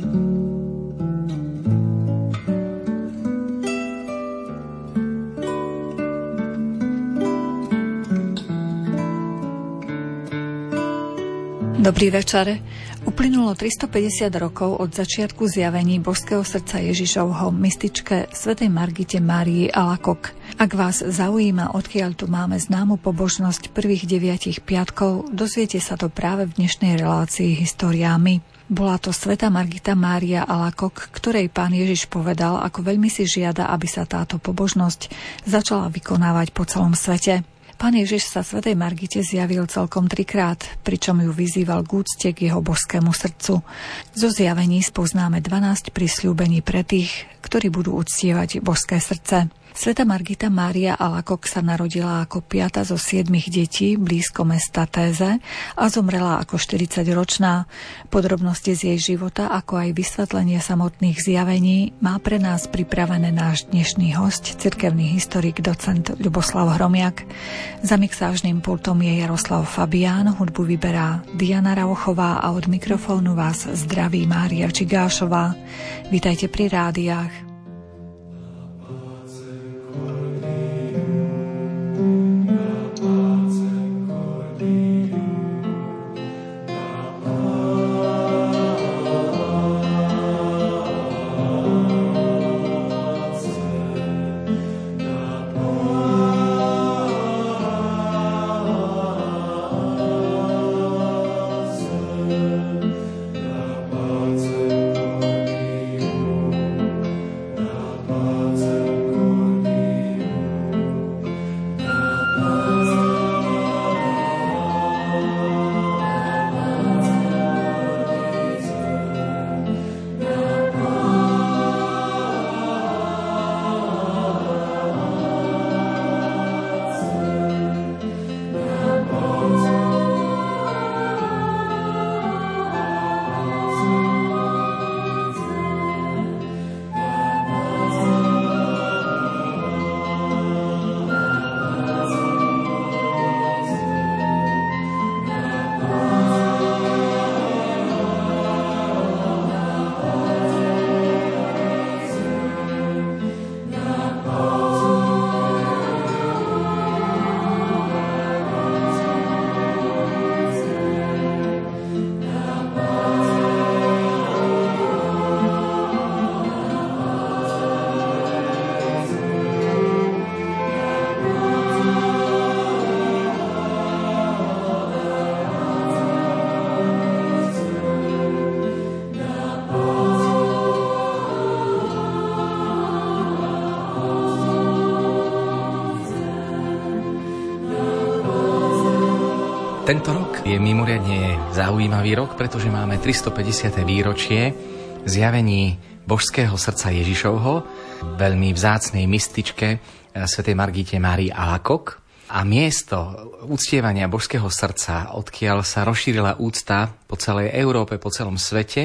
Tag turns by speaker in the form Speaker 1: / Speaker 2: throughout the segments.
Speaker 1: Dobrý večer. Uplynulo 350 rokov od začiatku zjavení Božského srdca Ježišovho mystičke svätej Margite Márii Alacoque. Ak vás zaujíma, odkiaľ tu máme známu pobožnosť prvých 9 piatkov, dozviete sa to práve v dnešnej relácii Históriami. Bola to svätá Margita Mária Alacoque, ktorej Pán Ježiš povedal, ako veľmi si žiada, aby sa táto pobožnosť začala vykonávať po celom svete. Pán Ježiš sa svätej Margite zjavil celkom 3-krát, pričom ju vyzýval k úcte k jeho božskému srdcu. Zo zjavení spoznáme 12 prisľúbení pre tých, ktorí budú uctievať božské srdce. Svätá Margita Mária Alacoque sa narodila ako 5. zo 7 detí blízko mesta Téze a zomrela ako 40-ročná. Podrobnosti z jej života, ako aj vysvetlenie samotných zjavení má pre nás pripravené náš dnešný hosť, cirkevný historik, docent Ľuboslav Hromiak. Za mixážnym pultom je Jaroslav Fabián, hudbu vyberá Diana Rauchová a od mikrofónu vás zdraví Mária Čigášová. Vítajte pri rádiách.
Speaker 2: Tento rok je mimoriadne zaujímavý rok, pretože máme 350. výročie zjavení Božského srdca Ježišovho, veľmi vzácnej mystičke svätej Margite Márii Alacoque. A miesto uctievania Božského srdca, odkiaľ sa rozšírila úcta po celej Európe, po celom svete,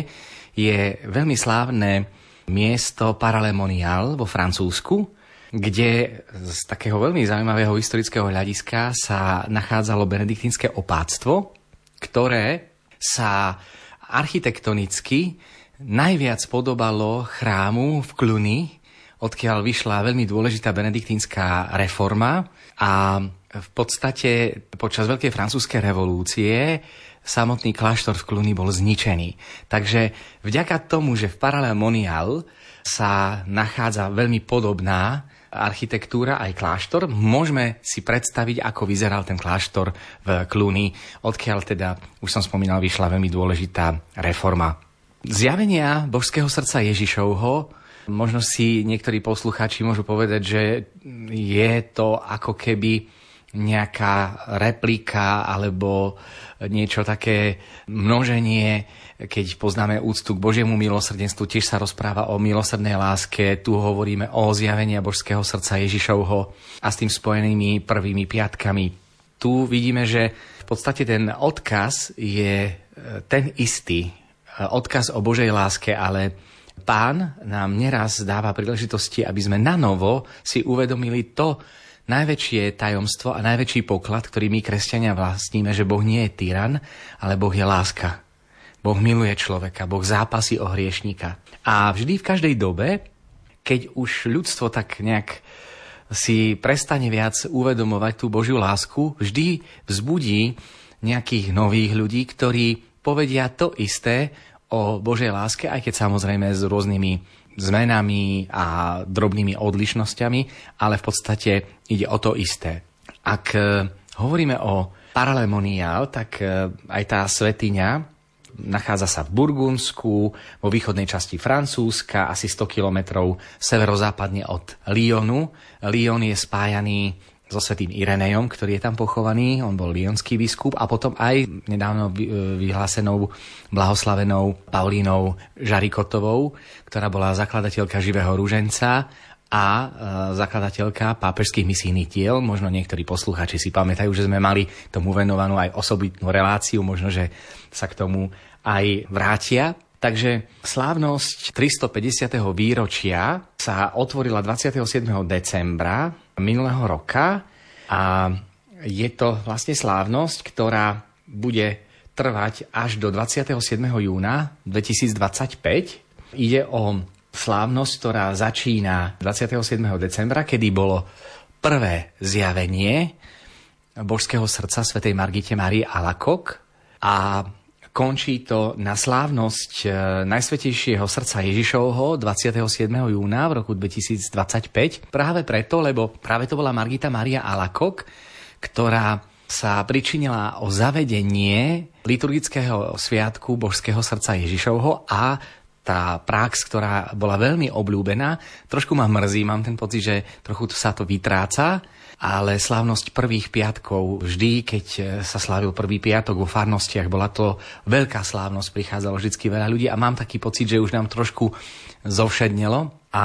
Speaker 2: je veľmi slávne miesto Paralemonial vo Francúzsku, kde z takého veľmi zaujímavého historického hľadiska sa nachádzalo benediktínske opáctvo, ktoré sa architektonicky najviac podobalo chrámu v Cluny, odkiaľ vyšla veľmi dôležitá benediktínska reforma a v podstate počas Veľkej francúzskej revolúcie samotný kláštor v Cluny bol zničený. Takže vďaka tomu, že v Paralemonial sa nachádza veľmi podobná architektúra aj kláštor, môžeme si predstaviť, ako vyzeral ten kláštor v Cluny, odkiaľ teda, už som spomínal, vyšla veľmi dôležitá reforma. Zjavenia Božského srdca Ježišovho, možno si niektorí poslucháči môžu povedať, že je to ako keby nejaká replika alebo niečo také množenie, keď poznáme úctu k Božiemu milosrdenstvu, tiež sa rozpráva o milosrdnej láske, tu hovoríme o zjavení Božského srdca Ježišovho a s tým spojenými prvými piatkami. Tu vidíme, že v podstate ten odkaz je ten istý, odkaz o Božej láske, ale Pán nám neraz dáva príležitosti, aby sme nanovo si uvedomili to najväčšie tajomstvo a najväčší poklad, ktorý my, kresťania, vlastníme, že Boh nie je tyran, ale Boh je láska. Boh miluje človeka, Boh zápasí o hriešnika. A vždy v každej dobe, keď už ľudstvo tak nejak si prestane viac uvedomovať tú Božiu lásku, vždy vzbudí nejakých nových ľudí, ktorí povedia to isté o Božej láske, aj keď samozrejme s rôznymi zmenami a drobnými odlišnosťami, ale v podstate ide o to isté. Ak hovoríme o paralemoniál, tak aj tá svätyňa nachádza sa v Burgundsku, vo východnej časti Francúzska, asi 100 kilometrov severozápadne od Lyonu. Lyon je spájaný so svätým Irenejom, ktorý je tam pochovaný, on bol lyonský biskup, a potom aj nedávno vyhlásenou blahoslavenou Paulínou Žarikotovou, ktorá bola zakladateľka Živého ruženca a zakladateľka pápežských misijných diel. Možno niektorí poslucháči si pamätajú, že sme mali tomu venovanú aj osobitnú reláciu, možno, že sa k tomu aj vrátia. Takže slávnosť 350. výročia sa otvorila 27. decembra minulého roka a je to vlastne slávnosť, ktorá bude trvať až do 27. júna 2025. Ide o slávnosť, ktorá začína 27. decembra, kedy bolo prvé zjavenie božského srdca svätej Margite Márie Alacoque a končí to na slávnosť Najsvätejšieho srdca Ježišovho 27. júna v roku 2025. Práve preto, lebo práve to bola Margita Mária Alacoque, ktorá sa pričinila o zavedenie liturgického sviatku Božského srdca Ježišovho a tá prax, ktorá bola veľmi obľúbená. Trošku ma mrzí, mám ten pocit, že trochu sa to vytráca, ale slávnosť prvých piatkov, vždy, keď sa slávil prvý piatok vo farnostiach, bola to veľká slávnosť, prichádzalo vždy veľa ľudí a mám taký pocit, že už nám trošku zovšednelo a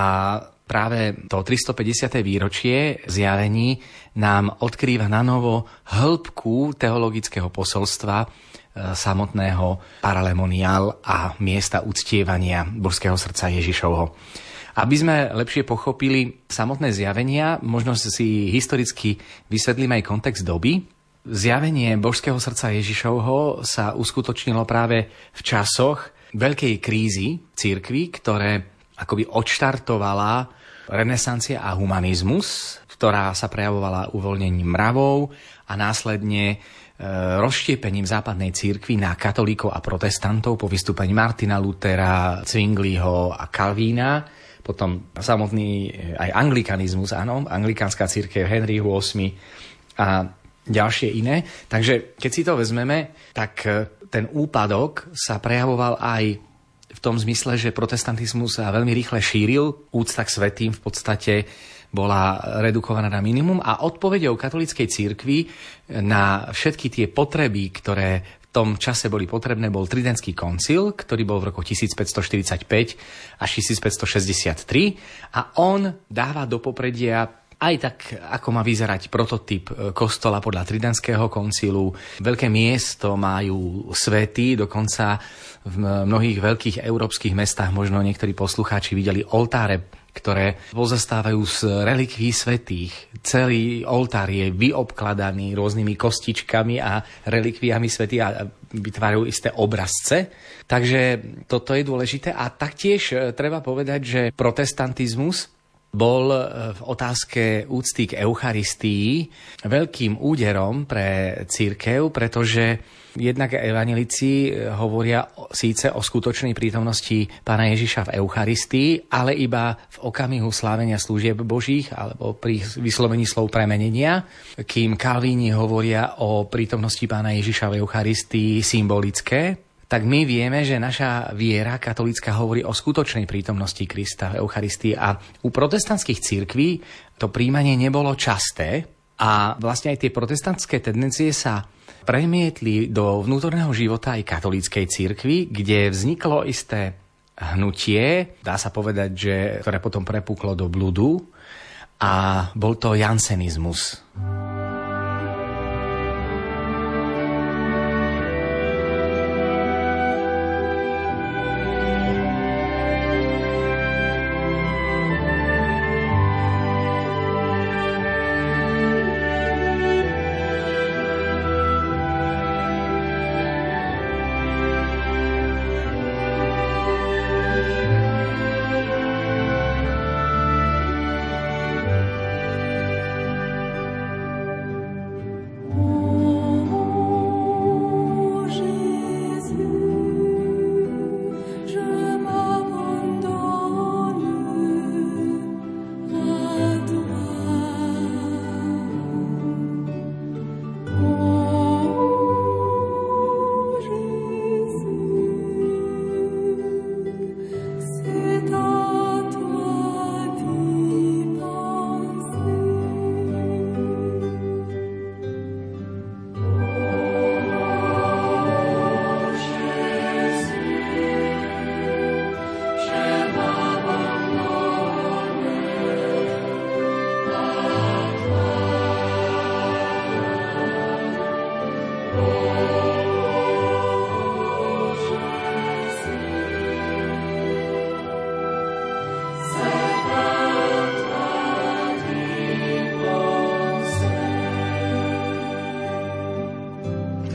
Speaker 2: práve to 350. výročie zjavení nám odkrýva na novo hĺbku teologického posolstva samotného paralemoniál a miesta uctievania Božského srdca Ježišovho. Aby sme lepšie pochopili samotné zjavenia, možno si historicky vysvetlíme aj kontext doby. Zjavenie Božského srdca Ježišovho sa uskutočnilo práve v časoch veľkej krízy cirkvi, ktoré akoby odštartovala renesancia a humanizmus, ktorá sa prejavovala uvoľnením mravov a následne rozštiepením západnej cirkvi na katolíkov a protestantov po vystúpení Martina Luthera, Zwingliho a Kalvína. Potom samotný aj anglikanizmus, áno, anglikánska cirkev, Henry VIII a ďalšie iné. Takže keď si to vezmeme, tak ten úpadok sa prejavoval aj v tom zmysle, že protestantizmus sa veľmi rýchle šíril, úcta k svätým v podstate bola redukovaná na minimum a odpoveďou katolíckej cirkvi na všetky tie potreby, ktoré v tom čase boli potrebné, bol Tridentský koncil, ktorý bol v roku 1545 až 1563 a on dáva do popredia aj tak, ako má vyzerať prototyp kostola podľa Tridentského koncilu. Veľké miesto majú svätí, dokonca v mnohých veľkých európskych mestách možno niektorí poslucháči videli oltáre, ktoré pozostávajú z relikví svätých. Celý oltár je vyobkladaný rôznymi kostičkami a relikviami svätých a vytvárajú isté obrazce. Takže toto je dôležité. A taktiež treba povedať, že protestantizmus bol v otázke úcty k Eucharistii veľkým úderom pre cirkev, pretože jednak evanjelici hovoria síce o skutočnej prítomnosti Pána Ježiša v Eucharistii, ale iba v okamihu slávenia služieb Božích alebo pri vyslovení slov premenenia, kým Kalvíni hovoria o prítomnosti Pána Ježiša v Eucharistii symbolické. Tak my vieme, že naša viera katolícka hovorí o skutočnej prítomnosti Krista v Eucharistii a u protestantských cirkví to príjmanie nebolo časté a vlastne aj tie protestantské tendencie sa premietli do vnútorného života aj katolíckej cirkvi, kde vzniklo isté hnutie, dá sa povedať, že ktoré potom prepuklo do bludu a bol to jansenizmus.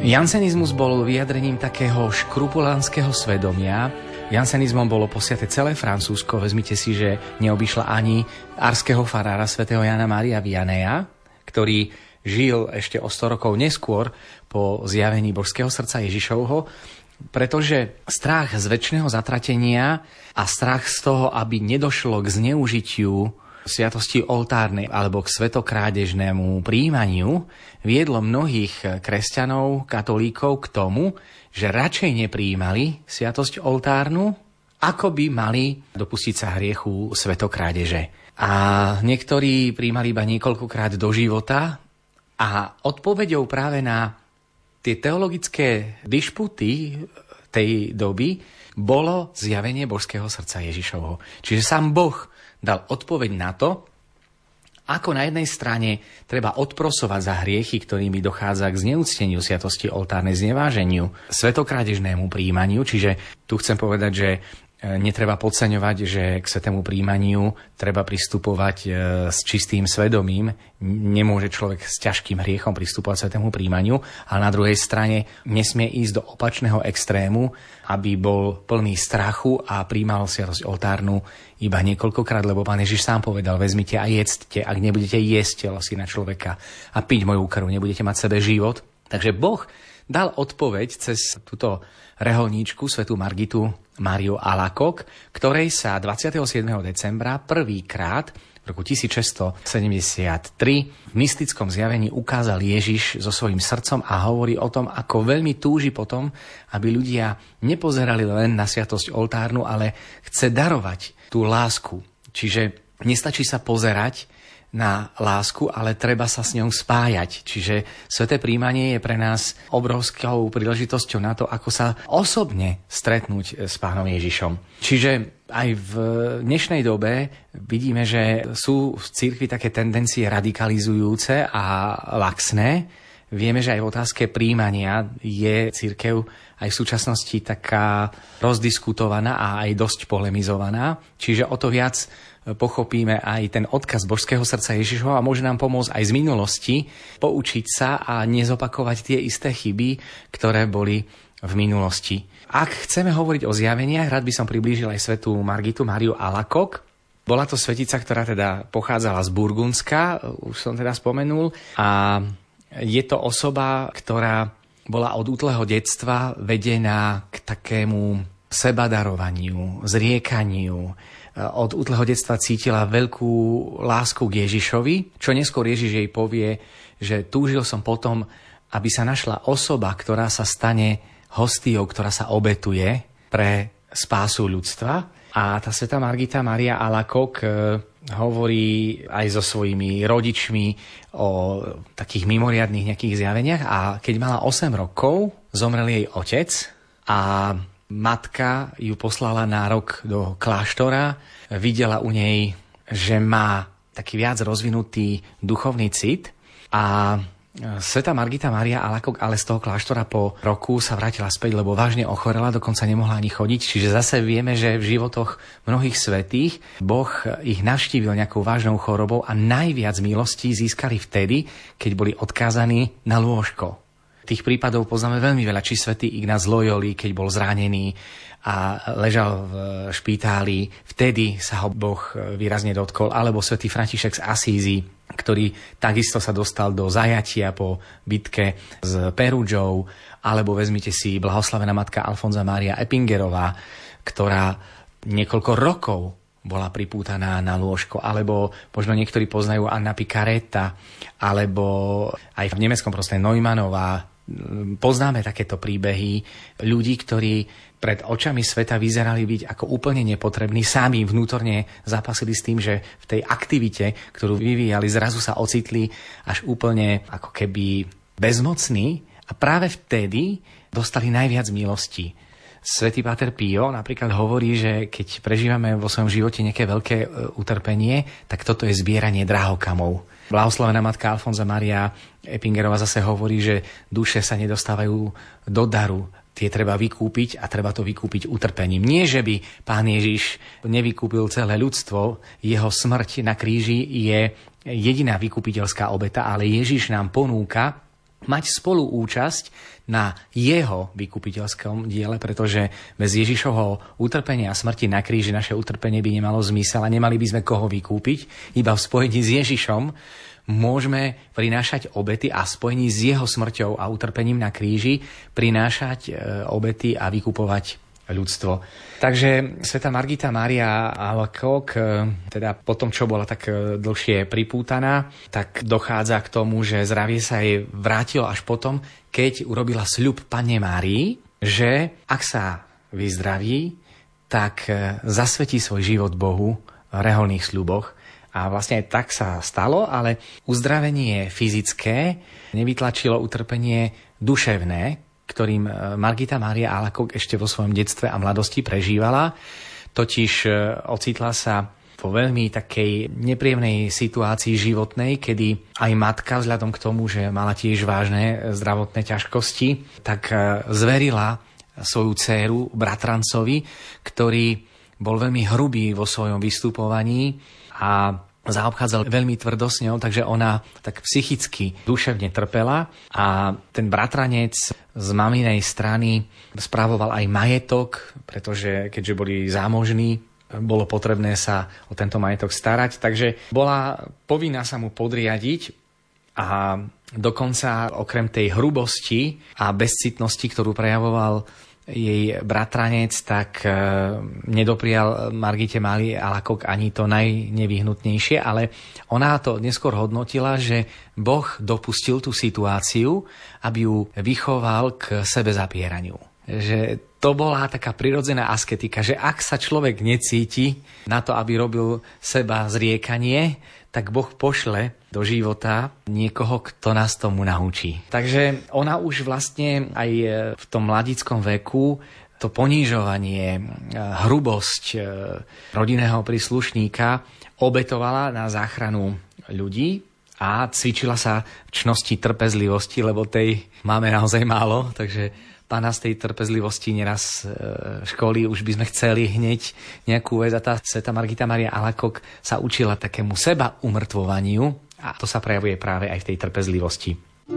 Speaker 2: Jansenizmus bol vyjadrením takého škrupulánskeho svedomia. Jansenizmom bolo posiate celé Francúzsko. Vezmite si, že neobyšla ani arského farára svätého Jana Mária Vianney'a, ktorý žil ešte o 100 rokov neskôr po zjavení Božského srdca Ježišovho, pretože strach z večného zatratenia a strach z toho, aby nedošlo k zneužitiu sviatosti oltárnej alebo k svetokrádežnému prijímaniu, viedlo mnohých kresťanov, katolíkov k tomu, že radšej neprijímali sviatosť oltárnu, ako by mali dopustiť sa hriechu svetokrádeže. A niektorí prijímali iba niekoľkokrát do života a odpoveďou práve na tie teologické dišputy tej doby bolo zjavenie Božského srdca Ježišovho. Čiže sám Boh dal odpoveď na to, ako na jednej strane treba odprosovať za hriechy, ktorými dochádza k zneúcteniu sviatosti oltárnej, zneváženiu, svetokrádežnému prijímaniu. Čiže tu chcem povedať, že netreba podceňovať, že k svätému prijímaniu treba pristupovať s čistým svedomím. Nemôže človek s ťažkým hriechom pristupovať k svätému prijímaniu, ale na druhej strane nesmie ísť do opačného extrému, aby bol plný strachu a prijímal sviatosť oltárnu iba niekoľkokrát, lebo Pán Ježiš sám povedal: vezmite a jedzte, ak nebudete jesť telo Syna človeka a piť moju krv, nebudete mať v sebe život. Takže Boh dal odpoveď cez túto reholníčku, svätú Margitu Máriu Alacoque, ktorej sa 27. decembra prvýkrát v roku 1673 v mystickom zjavení ukázal Ježiš so svojím srdcom a hovorí o tom, ako veľmi túži potom, aby ľudia nepozerali len na sviatosť oltárnu, ale chce darovať tú lásku. Čiže nestačí sa pozerať na lásku, ale treba sa s ňou spájať. Čiže sväté prijímanie je pre nás obrovskou príležitosťou na to, ako sa osobne stretnúť s Pánom Ježišom. Čiže aj v dnešnej dobe vidíme, že sú v cirkvi také tendencie radikalizujúce a laxné. Vieme, že aj v otázke prijímania je cirkev aj v súčasnosti taká rozdiskutovaná a aj dosť polemizovaná. Čiže o to viac pochopíme aj ten odkaz Božského srdca Ježišova a môže nám pomôcť aj z minulosti poučiť sa a nezopakovať tie isté chyby, ktoré boli v minulosti. Ak chceme hovoriť o zjaveniach, rád by som priblížil aj svätú Margitu Máriu Alacoque. Bola to svetica, ktorá teda pochádzala z Burgundska, už som teda spomenul, a je to osoba, ktorá bola od útleho detstva vedená k takému sebadarovaniu, zriekaniu. Od útleho detstva cítila veľkú lásku k Ježišovi, čo neskôr Ježiš jej povie, že túžil som potom, aby sa našla osoba, ktorá sa stane hostiou, ktorá sa obetuje pre spásu ľudstva. A tá svätá Margita Mária Alacoque hovorí aj so svojimi rodičmi o takých mimoriadnych nejakých zjaveniach a keď mala 8 rokov, zomrel jej otec a matka ju poslala na rok do kláštora, videla u nej, že má taký viac rozvinutý duchovný cit a svätá Margita Mária Alacoque ale z toho kláštora po roku sa vrátila späť, lebo vážne ochorela, dokonca nemohla ani chodiť. Čiže zase vieme, že v životoch mnohých svätých Boh ich navštívil nejakou vážnou chorobou a najviac milostí získali vtedy, keď boli odkázaní na lôžko. Tých prípadov poznáme veľmi veľa, či svätý Ignác Loyoli, keď bol zranený a ležal v špitáli, vtedy sa ho Boh výrazne dotkol, alebo svätý František z Asízy, ktorý takisto sa dostal do zajatia po bitke s Perudžou, alebo vezmite si blahoslavená matka Alfonza Mária Eppingerová, ktorá niekoľko rokov bola pripútaná na lôžko, alebo možno niektorí poznajú Anna Picaretta, alebo aj v nemeckom prostredí Neumannová. Poznáme takéto príbehy ľudí, ktorí pred očami sveta vyzerali byť ako úplne nepotrební, sami vnútorne zápasili s tým, že v tej aktivite, ktorú vyvíjali, zrazu sa ocitli až úplne ako keby bezmocní a práve vtedy dostali najviac milostí. Svätý páter Pio napríklad hovorí, že keď prežívame vo svojom živote nejaké veľké utrpenie, tak toto je zbieranie drahokamov. Blahoslavená matka Alfonza Mária Eppingerová zase hovorí, že duše sa nedostávajú do daru. Tie treba vykúpiť a treba to vykúpiť utrpením. Nie, že by Pán Ježiš nevykúpil celé ľudstvo, jeho smrť na kríži je jediná vykupiteľská obeta, ale Ježiš nám ponúka mať spoluúčasť na jeho vykupiteľskom diele, pretože bez Ježišovho utrpenia a smrti na kríži naše utrpenie by nemalo zmysel a nemali by sme koho vykúpiť. Iba v spojení s Ježišom môžeme prinášať obety a v spojení s jeho smrťou a utrpením na kríži prinášať obety a vykupovať ľudstvo. Takže svätá Margita Mária Alacoque, teda po tom, čo bola tak dlhšie pripútaná, tak dochádza k tomu, že zdravie sa jej vrátilo až potom, keď urobila sľub Panne Márii, že ak sa vyzdraví, tak zasvetí svoj život Bohu v reholných sľuboch. A vlastne aj tak sa stalo, ale uzdravenie fyzické nevytlačilo utrpenie duševné, ktorým Margita Mária Alacoque ešte vo svojom detstve a mladosti prežívala. Totiž ocitla sa vo veľmi takej nepríjemnej situácii životnej, kedy aj matka, vzhľadom k tomu, že mala tiež vážne zdravotné ťažkosti, tak zverila svoju dcéru bratrancovi, ktorý bol veľmi hrubý vo svojom vystupovaní a zaobchádzal veľmi tvrdo s ňou, takže ona tak psychicky, duševne trpela a ten bratranec z maminej strany spravoval aj majetok, pretože keďže boli zámožní, bolo potrebné sa o tento majetok starať, takže bola povinná sa mu podriadiť a dokonca okrem tej hrubosti a bezcitnosti, ktorú prejavoval jej bratranec, tak nedoprial Margite Márii Alacoque ani to najnevyhnutnejšie, ale ona to neskôr hodnotila, že Boh dopustil tú situáciu, aby ju vychoval k sebezapieraniu. Že to bola taká prirodzená asketika, že ak sa človek necíti na to, aby robil seba zriekanie, tak Boh pošle do života niekoho, kto nás tomu naučí. Takže ona už vlastne aj v tom mladickom veku to ponížovanie, hrubosť rodinného príslušníka obetovala na záchranu ľudí a cvičila sa v čnosti trpezlivosti, lebo tej máme naozaj málo, takže Pána z tej trpezlivosti neraz školy, už by sme chceli hneď nejakú vec a tá svätá Margita Mária Alacoque sa učila takému seba umrtvovaniu a to sa prejavuje práve aj v tej trpezlivosti.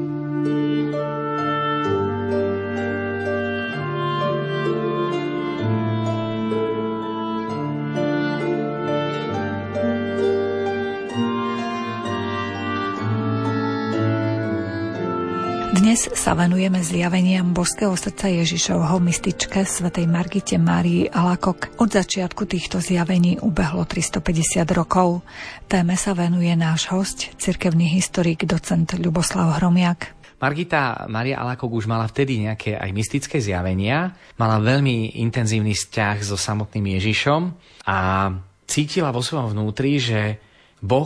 Speaker 1: Dnes sa venujeme zjaveniam Božského srdca Ježišovho mystičke svätej Margite Márii Alacoque. Od začiatku týchto zjavení ubehlo 350 rokov. Téme sa venuje náš hosť, cirkevný historik, docent Ľuboslav Hromiak.
Speaker 2: Margita Mária Alacoque už mala vtedy nejaké aj mystické zjavenia, mala veľmi intenzívny vzťah so samotným Ježišom a cítila vo svojom vnútri, že Boh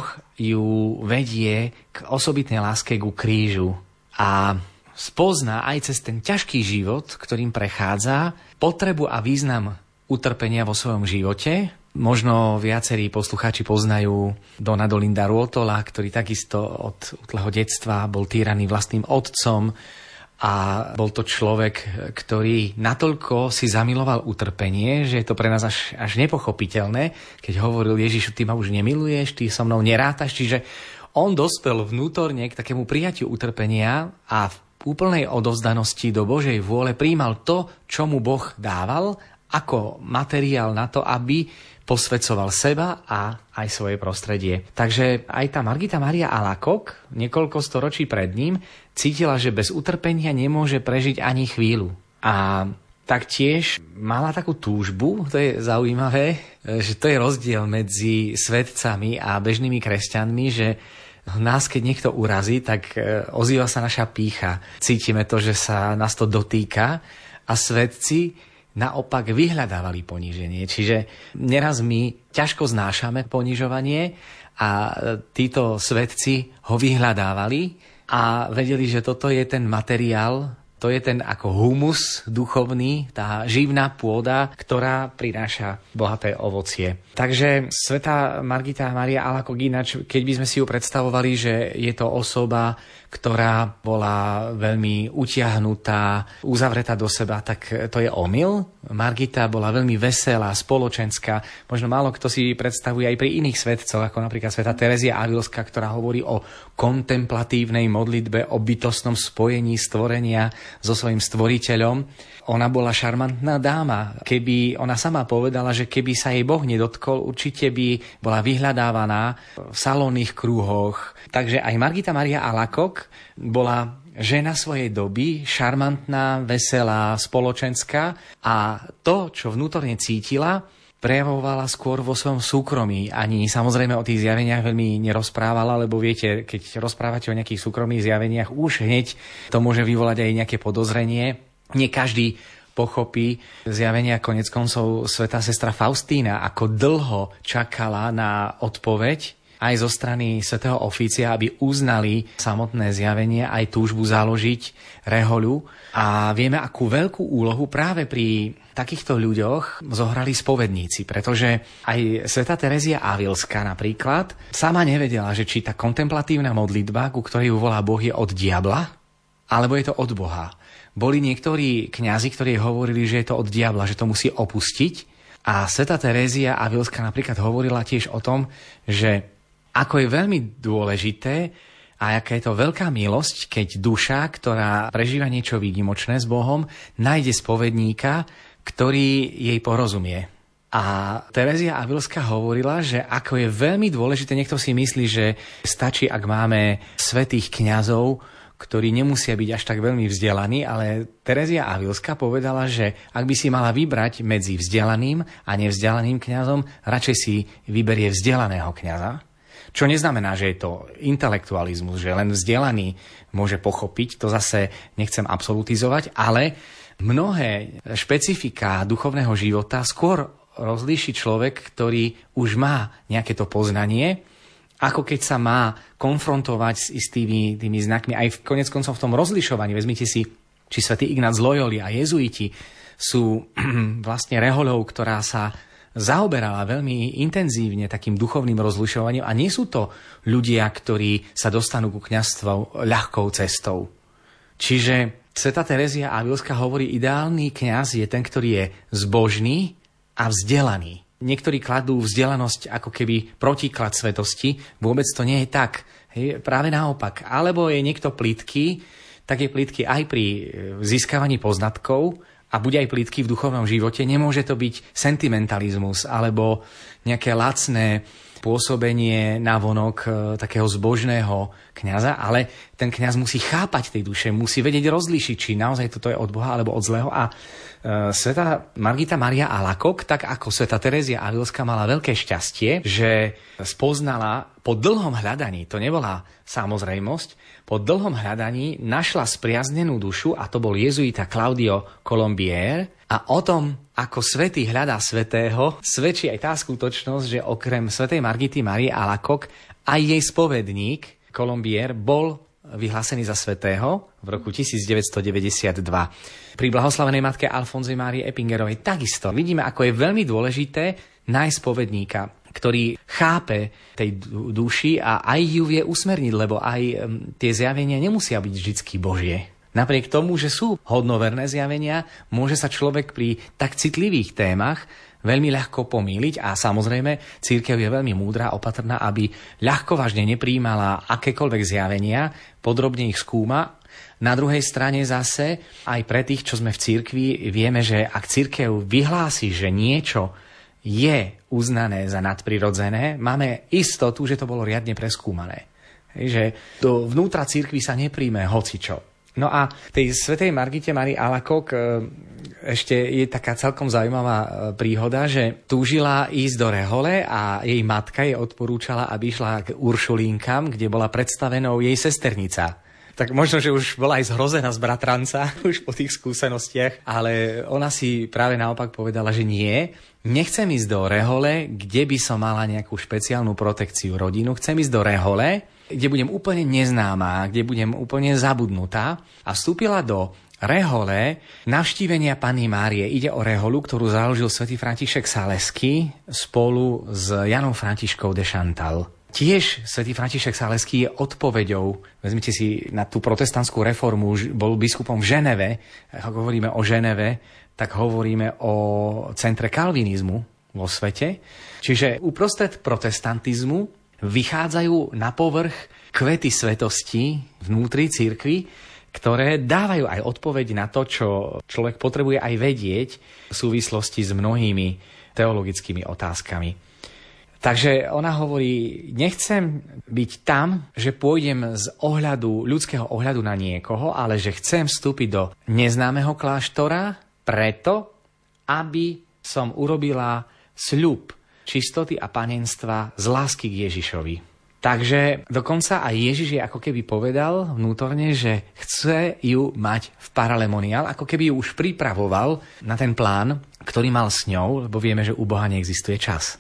Speaker 2: ju vedie k osobitnej láske ku krížu. A spozná aj cez ten ťažký život, ktorým prechádza, potrebu a význam utrpenia vo svojom živote. Možno viacerí poslucháči poznajú Dona Dolinda Ruotola, ktorý takisto od útleho detstva bol týraný vlastným otcom a bol to človek, ktorý natoľko si zamiloval utrpenie, že je to pre nás až nepochopiteľné, keď hovoril Ježišu, ty ma už nemiluješ, ty so mnou nerátaš, čiže on dospel vnútorne k takému prijatiu utrpenia a v úplnej odovzdanosti do Božej vôle prijímal to, čo mu Boh dával, ako materiál na to, aby posvedcoval seba a aj svoje prostredie. Takže aj tá Margita Mária Alacoque, niekoľko storočí pred ním, cítila, že bez utrpenia nemôže prežiť ani chvíľu. A taktiež mala takú túžbu, to je zaujímavé, že to je rozdiel medzi svetcami a bežnými kresťanmi, že nás, keď niekto urazí, tak ozýva sa naša pýcha. Cítime to, že sa nás to dotýka a svetci naopak vyhľadávali poníženie. Čiže neraz my ťažko znášame ponižovanie a títo svetci ho vyhľadávali a vedeli, že toto je ten materiál, To je ten ako humus duchovný, tá živná pôda, ktorá prináša bohaté ovocie. Takže svätá Margita Mária Alakok, ináč, keď by sme si ju predstavovali, že je to osoba, ktorá bola veľmi utiahnutá, uzavretá do seba, tak to je omyl. Margita bola veľmi veselá, spoločenská. Možno málo kto si predstavuje aj pri iných svetcoch, ako napríklad svätá Terezia Avilská, ktorá hovorí o kontemplatívnej modlitbe, o bytostnom spojení stvorenia so svojím stvoriteľom. Ona bola šarmantná dáma. Keby ona sama povedala, že keby sa jej Boh nedotkol, určite by bola vyhľadávaná v salónnych krúhoch. Takže aj Margita Mária Alakok bola žena svojej doby, šarmantná, veselá, spoločenská a to, čo vnútorne cítila, prejavovala skôr vo svojom súkromí. Ani samozrejme o tých zjaveniach veľmi nerozprávala, lebo viete, keď rozprávate o nejakých súkromných zjaveniach, už hneď to môže vyvolať aj nejaké podozrenie. Nie každý pochopí zjavenia. Konec koncov svätá sestra Faustína ako dlho čakala na odpoveď aj zo strany svätého ofícia, aby uznali samotné zjavenie, aj túžbu založiť rehoľu. A vieme, akú veľkú úlohu práve pri takýchto ľuďoch zohrali spovedníci, pretože aj svätá Terezia Avilská napríklad sama nevedela, že či tá kontemplatívna modlitba, ku ktorej ju volá Boh, je od diabla, alebo je to od Boha. Boli niektorí kňazi, ktorí hovorili, že je to od diabla, že to musí opustiť. A svätá Terézia Avilská napríklad hovorila tiež o tom, že ako je veľmi dôležité a aká je to veľká milosť, keď duša, ktorá prežíva niečo výnimočné s Bohom, nájde spovedníka, ktorý jej porozumie. A Terezia Avilská hovorila, že ako je veľmi dôležité, niekto si myslí, že stačí, ak máme svätých kňazov, ktorí nemusia byť až tak veľmi vzdelaní, ale Terezia Avilská povedala, že ak by si mala vybrať medzi vzdelaným a nevzdelaným kňazom, radšej si vyberie vzdelaného kňaza. Čo neznamená, že je to intelektualizmus, že len vzdelaný môže pochopiť, to zase nechcem absolutizovať, ale mnohé špecifiká duchovného života skôr rozlíši človek, ktorý už má nejaké to poznanie, ako keď sa má konfrontovať s istými tými znakmi. Aj konec koncov v tom rozlišovaní, vezmite si, či svätý Ignác z Loyoli a jezuiti sú vlastne rehoľou, ktorá sa zaoberala veľmi intenzívne takým duchovným rozlišovaním a nie sú to ľudia, ktorí sa dostanú ku kňazstvu ľahkou cestou. Čiže svätá Terezia Avilská hovorí, ideálny kňaz je ten, ktorý je zbožný a vzdelaný. Niektorí kladú vzdelanosť ako keby protiklad svetosti. Vôbec to nie je tak. Hej, práve naopak. Alebo je niekto plytký, tak je plytký aj pri získavaní poznatkov a bude aj plytký v duchovnom živote. Nemôže to byť sentimentalizmus alebo nejaké lacné pôsobenie navonok takého zbožného kňaza, ale ten kňaz musí chápať tej duše, musí vedieť rozlíšiť, či naozaj toto je od Boha alebo od zlého. A svätá Margita Mária Alakok, tak ako svätá Terezia Avilská, mala veľké šťastie, že spoznala po dlhom hľadaní, to nebola samozrejmosť, po dlhom hľadaní našla spriaznenú dušu, a to bol jezuita Claudio Colombier. A o tom, ako svätý hľadá svätého, svedčí aj tá skutočnosť, že okrem svätej Margity Márie Alakok aj jej spovedník Colombier bol vyhlásený za svätého v roku 1992. Pri blahoslavenej matke Alfonze Márie Epingerovej takisto vidíme, ako je veľmi dôležité nájsť spovedníka, ktorý chápe tej duši a aj ju vie usmerniť, lebo aj tie zjavenia nemusia byť vždycky Božie. Napriek tomu, že sú hodnoverné zjavenia, môže sa človek pri tak citlivých témach veľmi ľahko pomýliť a samozrejme cirkev je veľmi múdra, opatrná, aby ľahko vážne neprijímala akékoľvek zjavenia, podrobne ich skúma. Na druhej strane zase, aj pre tých, čo sme v cirkvi, vieme, že ak cirkev vyhlási, že niečo je uznané za nadprirodzené, máme istotu, že to bolo riadne preskúmané. Že do vnútra cirkvi sa nepríjme hocičo. No a tej svätej Margite Márii Alakok ešte je taká celkom zaujímavá príhoda, že túžila ísť do rehole a jej matka jej odporúčala, aby išla k Uršulínkam, kde bola predstavenou jej sesternica. Tak možno, že už bola aj zhrozená z bratranca už po tých skúsenostiach, ale ona si práve naopak povedala, že nie, nechcem ísť do rehole, kde by som mala nejakú špeciálnu protekciu rodinu, chcem ísť do rehole, kde budem úplne neznáma, kde budem úplne zabudnutá, a vstúpila do rehole navštívenia Panny Márie. Ide o reholu, ktorú založil svätý František Saleský spolu s Janom Františkou de Chantal. Tiež svätý František Saleský je odpoveďou, vezmite si, na tú protestantskú reformu, bol biskupom v Ženeve. Ak hovoríme o Ženeve, tak hovoríme o centre kalvinizmu vo svete. Čiže uprostred protestantizmu vychádzajú na povrch kvety svetosti vnútri cirkvi, ktoré dávajú aj odpoveď na to, čo človek potrebuje aj vedieť v súvislosti s mnohými teologickými otázkami. Takže ona hovorí, nechcem byť tam, že pôjdem z ľudského ohľadu na niekoho, ale že chcem vstúpiť do neznámeho kláštora preto, aby som urobila sľub čistoty a panenstva z lásky k Ježišovi. Takže dokonca aj Ježiš je ako keby povedal vnútorne, že chce ju mať v paralemoniál, ako keby ju už pripravoval na ten plán, ktorý mal s ňou, lebo vieme, že u Boha neexistuje čas.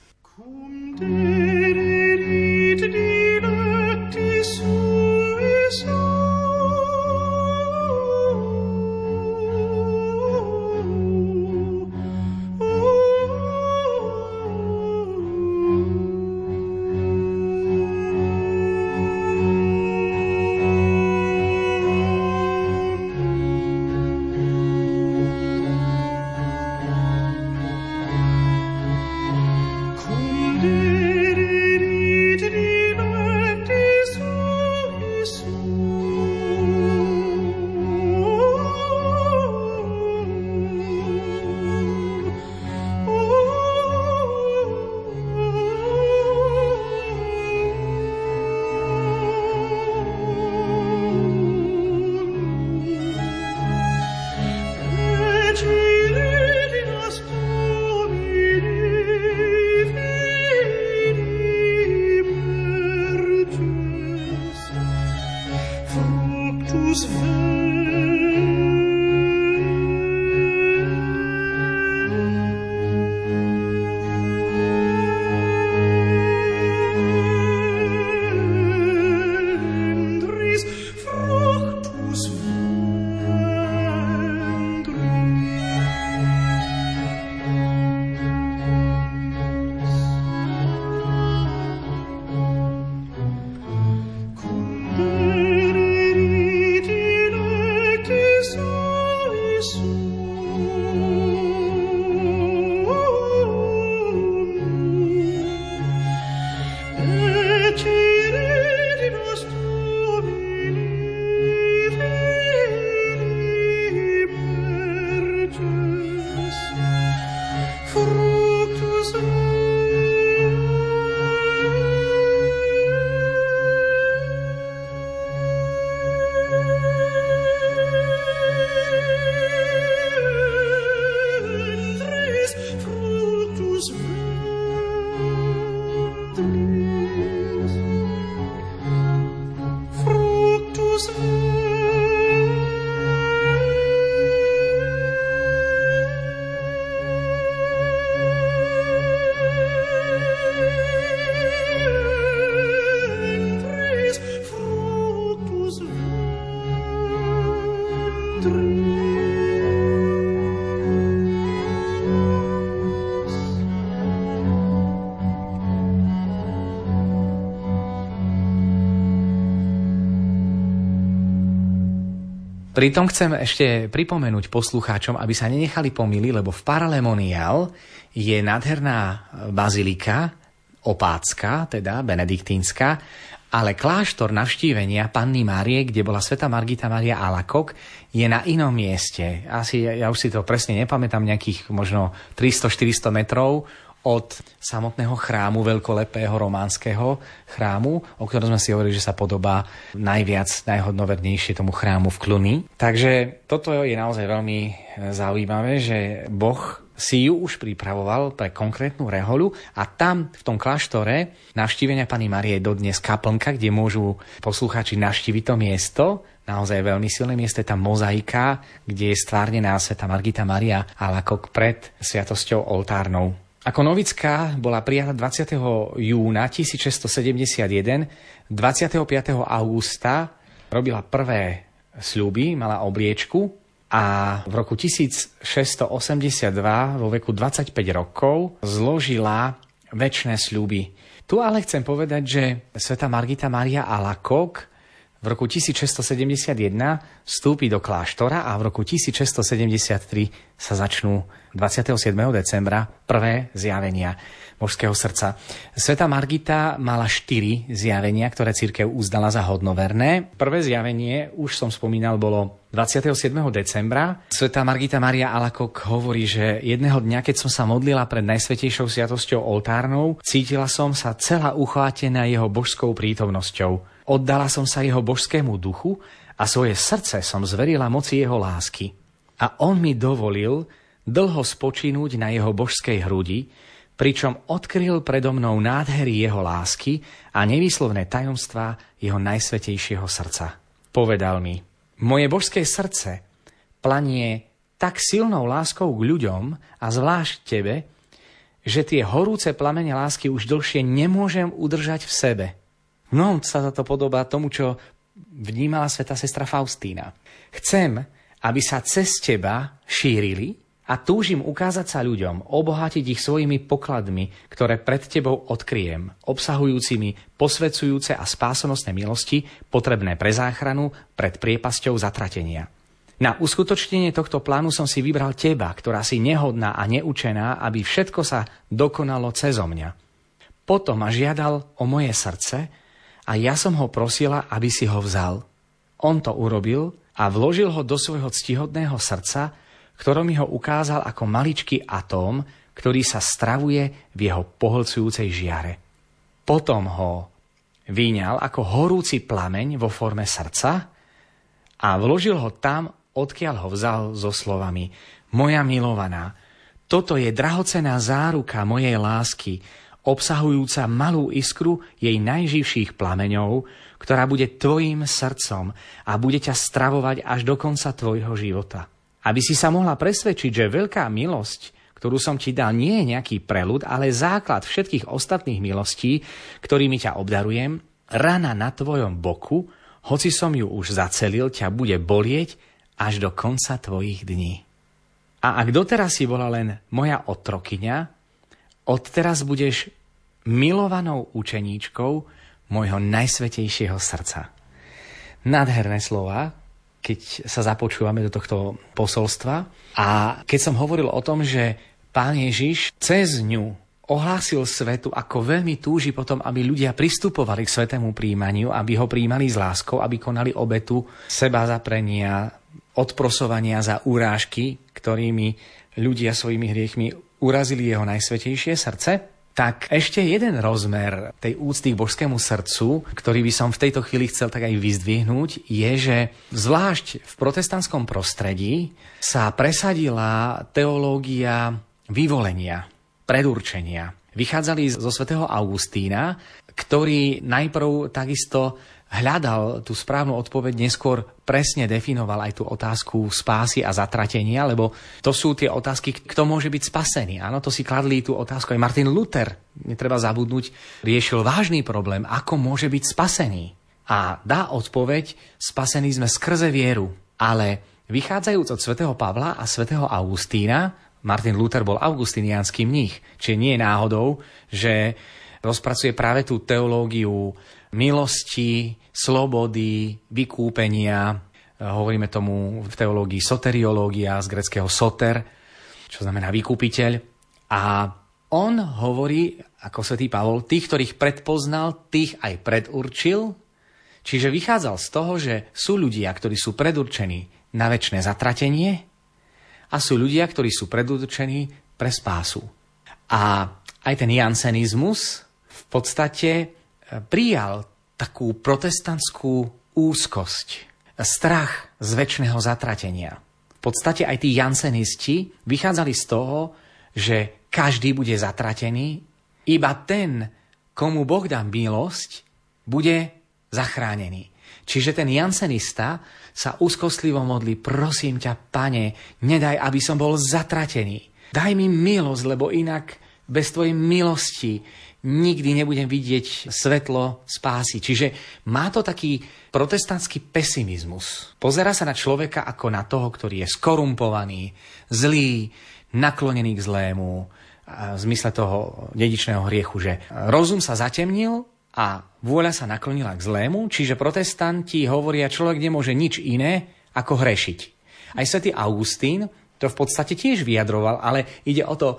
Speaker 2: Pritom chcem ešte pripomenúť poslucháčom, aby sa nenechali pomýliť, lebo v Paralemoniál je nádherná bazilika opácka, teda benediktínska, ale kláštor navštívenia Panny Márie, kde bola svätá Margita Mária Alacoque, je na inom mieste. Asi, ja už si to presne nepamätám, nejakých možno 300-400 metrov od samotného chrámu, veľkolepého románskeho chrámu, o ktorom sme si hovorili, že sa podobá najhodnovernejšie tomu chrámu v Cluny. Takže toto je naozaj veľmi zaujímavé, že Boh si ju už pripravoval pre konkrétnu reholu a tam v tom kláštore navštívenia Panny Márie je dodnes kaplnka, kde môžu poslucháči navštíviť to miesto. Naozaj veľmi silné miesto, je tam mozaika, kde je stvárnená svätá Margita Mária Alacoque pred sviatosťou oltárnou. Ako novická bola prijatá 20. júna 1671, 25. augusta robila prvé sľuby, mala obliečku a v roku 1682 vo veku 25 rokov zložila večné sľuby. Tu ale chcem povedať, že svätá Margita Mária Alacoque v roku 1671 vstúpi do kláštora a v roku 1673 sa začnú 27. decembra prvé zjavenia božského srdca. Svätá Margita mala 4 zjavenia, ktoré cirkev uznala za hodnoverné. Prvé zjavenie, už som spomínal, bolo 27. decembra. Svätá Margita Mária Alacoque hovorí, že jedného dňa, keď som sa modlila pred Najsvätejšou sviatosťou oltárnou, cítila som sa celá uchvátená jeho božskou prítomnosťou. Oddala som sa jeho božskému duchu a svoje srdce som zverila moci jeho lásky. A on mi dovolil dlho spočinúť na jeho božskej hrudi, pričom odkryl predo mnou nádhery jeho lásky a nevýslovné tajomstvá jeho najsvätejšieho srdca. Povedal mi: moje božské srdce planie tak silnou láskou k ľuďom a zvlášť tebe, že tie horúce plamene lásky už dlhšie nemôžem udržať v sebe. No, sa to podobá tomu, čo vnímala svätá sestra Faustína. Chcem, aby sa cez teba šírili a túžim ukázať sa ľuďom, obohatiť ich svojimi pokladmi, ktoré pred tebou odkryjem, obsahujúcimi posvedzujúce a spásonosné milosti, potrebné pre záchranu pred priepasťou zatratenia. Na uskutočnenie tohto plánu som si vybral teba, ktorá si nehodná a neučená, aby všetko sa dokonalo cezo mňa. Potom ma žiadal o moje srdce a ja som ho prosila, aby si ho vzal. On to urobil a vložil ho do svojho ctihodného srdca, ktorom mi ho ukázal ako maličký atóm, ktorý sa stravuje v jeho pohlcujúcej žiare. Potom ho vyňal ako horúci plameň vo forme srdca a vložil ho tam, odkiaľ ho vzal so slovami: moja milovaná, toto je drahocenná záruka mojej lásky, obsahujúca malú iskru jej najživších plameňov, ktorá bude tvojím srdcom a bude ťa stravovať až do konca tvojho života. Aby si sa mohla presvedčiť, že veľká milosť, ktorú som ti dal, nie je nejaký preľud, ale základ všetkých ostatných milostí, ktorými ťa obdarujem, rana na tvojom boku, hoci som ju už zacelil, ťa bude bolieť až do konca tvojich dní. A ak doteraz si bola len moja otrokyňa, odteraz budeš milovanou učeníčkou môjho najsvätejšieho srdca. Nádherné slova, keď sa započúvame do tohto posolstva. A keď som hovoril o tom, že Pán Ježiš cez ňu ohlásil svetu, ako veľmi túži potom, aby ľudia pristupovali k svätému príjmaniu, aby ho prijímali s láskou, aby konali obetu sebazaprenia, odprosovania za urážky, ktorými ľudia svojimi hriechmi urazili jeho najsvätejšie srdce, tak ešte jeden rozmer tej úcty k božskému srdcu, ktorý by som v tejto chvíli chcel tak aj vyzdvihnúť, je, že zvlášť v protestantskom prostredí sa presadila teológia vyvolenia, predurčenia. Vychádzali zo svätého Augustína, ktorý najprv takisto hľadal tú správnu odpoveď, neskôr presne definoval aj tú otázku spásy a zatratenia, lebo to sú tie otázky, kto môže byť spasený. Áno, to si kladli tú otázku aj Martin Luther, netreba zabudnúť, riešil vážny problém, ako môže byť spasený. A dá odpoveď: spasení sme skrze vieru. Ale vychádzajúc od svätého Pavla a svätého Augustína, Martin Luther bol augustiniánsky mních, čiže nie je náhodou, že rozpracuje práve tú teológiu milosti, slobody, vykúpenia. Hovoríme tomu v teológii soteriológia, z gréckeho soter, čo znamená vykúpiteľ. A on hovorí, ako svätý Pavol, tých, ktorých predpoznal, tých aj predurčil. Čiže vychádzal z toho, že sú ľudia, ktorí sú predurčení na večné zatratenie a sú ľudia, ktorí sú predurčení pre spásu. A aj ten jansenizmus v podstate prijal takú protestantskú úzkosť, strach z večného zatratenia. V podstate aj tí jansenisti vychádzali z toho, že každý bude zatratený, iba ten, komu Boh dá milosť, bude zachránený. Čiže ten jansenista sa úzkostlivo modlí: prosím ťa, Pane, nedaj, aby som bol zatratený. Daj mi milosť, lebo inak bez tvojej milosti nikdy nebudem vidieť svetlo spásy. Čiže má to taký protestantský pesimizmus. Pozerá sa na človeka ako na toho, ktorý je skorumpovaný, zlý, naklonený k zlému, v zmysle toho dedičného hriechu, že rozum sa zatemnil a vôľa sa naklonila k zlému, čiže protestanti hovoria, človek nemôže nič iné ako hrešiť. Aj svätý Augustín to v podstate tiež vyjadroval, ale ide o to,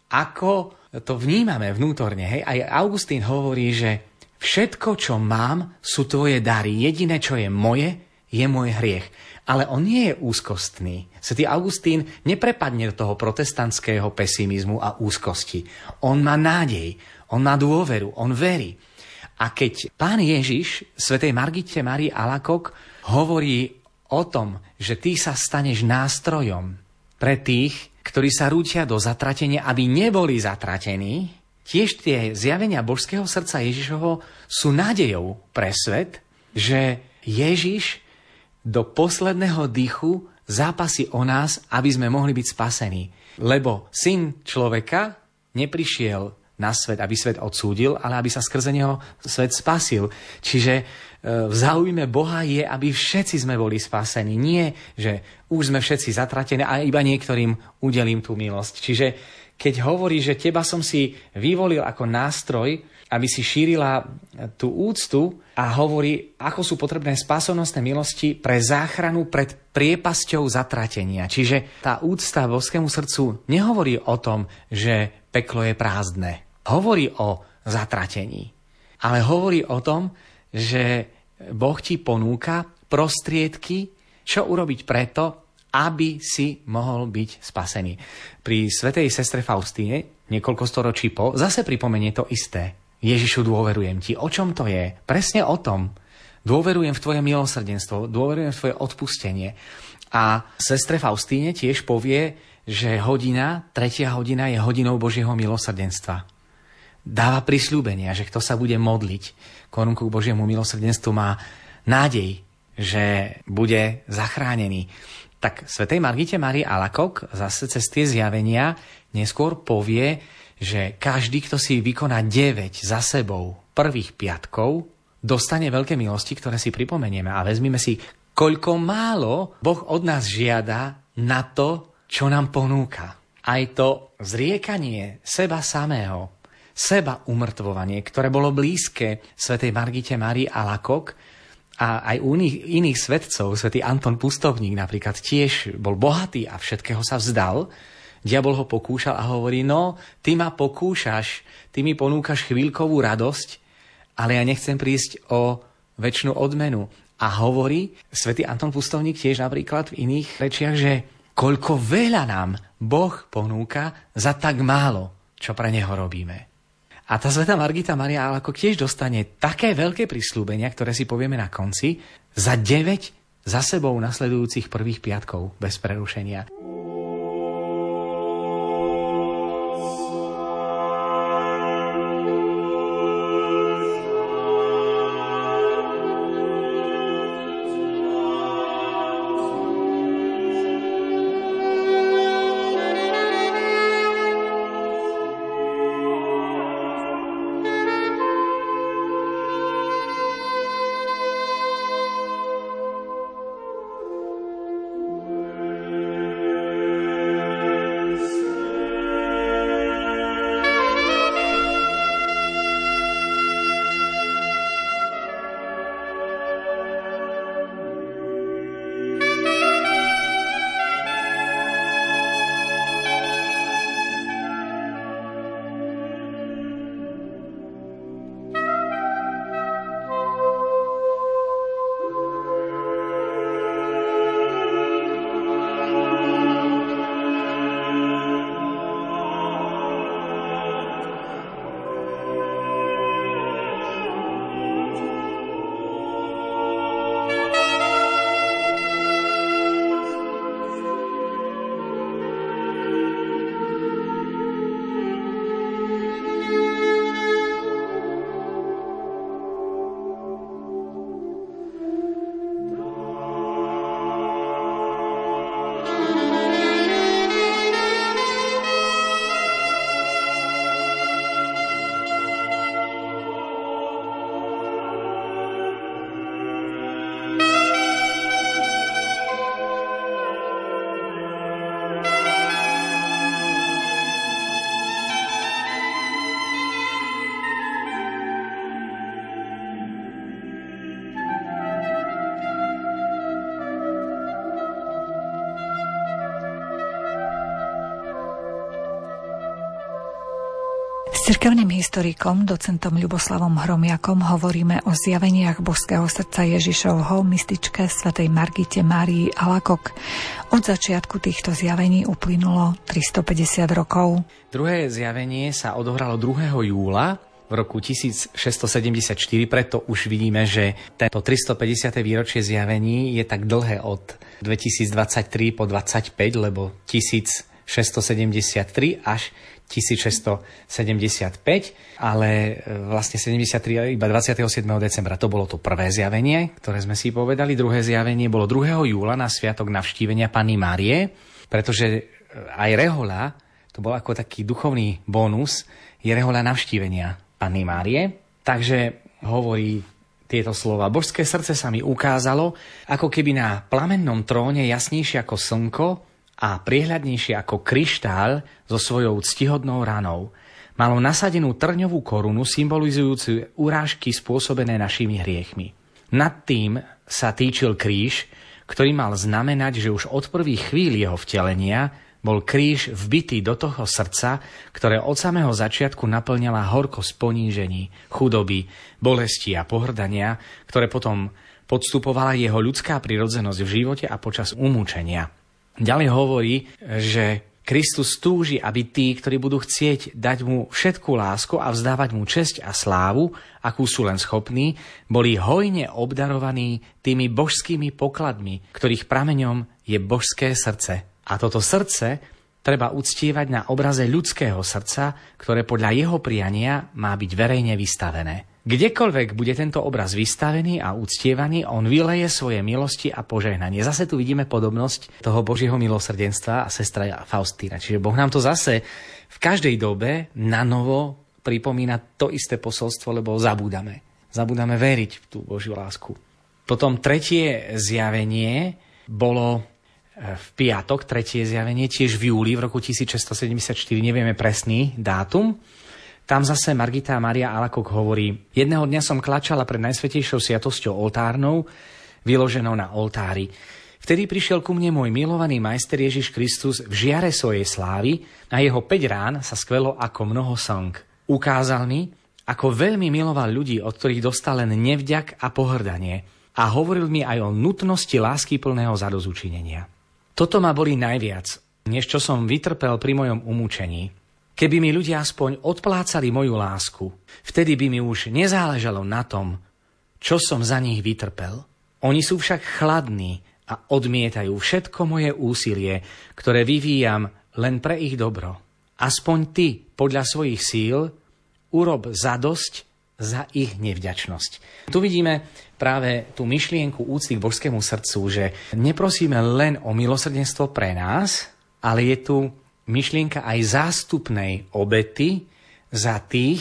Speaker 2: ako to vnímame vnútorne. Hej? Aj Augustín hovorí, že všetko, čo mám, sú tvoje dary. Jediné, čo je moje, je môj hriech. Ale on nie je úzkostný. Svätý Augustín neprepadne do toho protestantského pesimizmu a úzkosti. On má nádej, on má dôveru, on verí. A keď Pán Ježiš svätej Margite Márii Alacoque hovorí o tom, že ty sa staneš nástrojom pre tých, ktorí sa rútia do zatratenia, aby neboli zatratení, tiež tie zjavenia božského srdca Ježišovho sú nádejou pre svet, že Ježiš do posledného dýchu zápasí o nás, aby sme mohli byť spasení. Lebo Syn človeka neprišiel na svet, aby svet odsúdil, ale aby sa skrze neho svet spasil. Čiže v záujme Boha je, aby všetci sme boli spasení. Nie, že už sme všetci zatratení a iba niektorým udelím tú milosť. Čiže keď hovorí, že teba som si vyvolil ako nástroj, aby si šírila tú úctu a hovorí, ako sú potrebné spásonosné milosti pre záchranu pred priepasťou zatratenia. Čiže tá úcta božskému srdcu nehovorí o tom, že peklo je prázdne. Hovorí o zatratení. Ale hovorí o tom, že Boh ti ponúka prostriedky, čo urobiť preto, aby si mohol byť spasený. Pri svätej sestre Faustíne, niekoľko storočí po, zase pripomenie to isté. Ježišu, dôverujem ti. O čom to je? Presne o tom. Dôverujem v tvoje milosrdenstvo, dôverujem v tvoje odpustenie. A sestre Faustíne tiež povie, že tretia hodina je hodinou Božieho milosrdenstva. Dáva prisľúbenia, že kto sa bude modliť korunku k Božiemu milosrdenstvu, má nádej, že bude zachránený. Tak svätej Margite Márii Alacoque zase cez tie zjavenia neskôr povie, že každý, kto si vykoná 9 za sebou prvých piatkov, dostane veľké milosti, ktoré si pripomenieme. A vezmime si, koľko málo Boh od nás žiada na to, čo nám ponúka. Aj to zriekanie seba samého, seba umrtvovanie, ktoré bolo blízke svätej Margite Márii Alacoque, a aj u iných svetcov, svätý Anton Pustovník napríklad tiež bol bohatý a všetkého sa vzdal. Diabol ho pokúšal a hovorí, no, ty ma pokúšaš, ty mi ponúkaš chvíľkovú radosť, ale ja nechcem prísť o večnú odmenu. A hovorí svätý Anton Pustovník tiež napríklad v iných rečiach, že koľko veľa nám Boh ponúka za tak málo, čo pre neho robíme. A tá svätá Margita Mária Alacoque tiež dostane také veľké prisľúbenia, ktoré si povieme na konci, za 9 za sebou nasledujúcich prvých piatkov bez prerušenia.
Speaker 1: S cirkevným historikom, docentom Ľuboslavom Hromiakom hovoríme o zjaveniach Božského srdca Ježišovho mystičke svätej Margite Márii Alacoque. Od začiatku týchto zjavení uplynulo 350 rokov.
Speaker 2: Druhé zjavenie sa odohralo 2. júla v roku 1674, preto už vidíme, že tento 350. výročie zjavení je tak dlhé od 2023 po 25, lebo 1673 až 1675, ale vlastne 73 iba 27. decembra. To bolo to prvé zjavenie, ktoré sme si povedali. Druhé zjavenie bolo 2. júla na sviatok navštívenia Panny Márie, pretože aj rehoľa, to bol ako taký duchovný bonus, je rehoľa navštívenia Panny Márie. Takže hovorí tieto slova. Božské srdce sa mi ukázalo, ako keby na plamennom tróne jasnejšie ako slnko a priehľadnejšie ako kryštál so svojou ctihodnou ranou. Malo nasadenú trňovú korunu symbolizujúcu urážky spôsobené našimi hriechmi. Nad tým sa týčil kríž, ktorý mal znamenať, že už od prvých chvíľ jeho vtelenia bol kríž vbitý do toho srdca, ktoré od samého začiatku naplňala horkosť ponížení, chudoby, bolesti a pohrdania, ktoré potom podstupovala jeho ľudská prirodzenosť v živote a počas umúčenia. Ďalej hovorí, že Kristus túži, aby tí, ktorí budú chcieť dať mu všetkú lásku a vzdávať mu česť a slávu, akú sú len schopní, boli hojne obdarovaní tými božskými pokladmi, ktorých prameňom je božské srdce. A toto srdce treba uctievať na obraze ľudského srdca, ktoré podľa jeho priania má byť verejne vystavené. Kdekoľvek bude tento obraz vystavený a uctievaný, on vyleje svoje milosti a požehnanie. Zase tu vidíme podobnosť toho Božieho milosrdenstva a sestra Faustína. Čiže Boh nám to zase v každej dobe na novo pripomína to isté posolstvo, lebo zabúdame. Zabúdame veriť v tú Božiu lásku. Potom tretie zjavenie bolo v piatok, tretie zjavenie, tiež v júli v roku 1674, nevieme presný dátum. Tam zase Margita Mária Alacoque hovorí: jedného dňa som klačala pred najsvätejšou sviatosťou oltárnou, vyloženou na oltári. Vtedy prišiel ku mne môj milovaný majster Ježiš Kristus v žiare svojej slávy, a jeho 5 rán sa skvelo ako mnoho slnk. Ukázal mi, ako veľmi miloval ľudí, od ktorých dostal len nevďak a pohrdanie, a hovoril mi aj o nutnosti láskyplného zadozučinenia. Toto ma bolí najviac, než čo som vytrpel pri mojom umúčení. Keby mi ľudia aspoň odplácali moju lásku, vtedy by mi už nezáležalo na tom, čo som za nich vytrpel. Oni sú však chladní a odmietajú všetko moje úsilie, ktoré vyvíjam len pre ich dobro. Aspoň ty, podľa svojich síl, urob zadosť za ich nevďačnosť. Tu vidíme práve tú myšlienku úcty k božskému srdcu, že neprosíme len o milosrdenstvo pre nás, ale je tu myšlienka aj zástupnej obety za tých,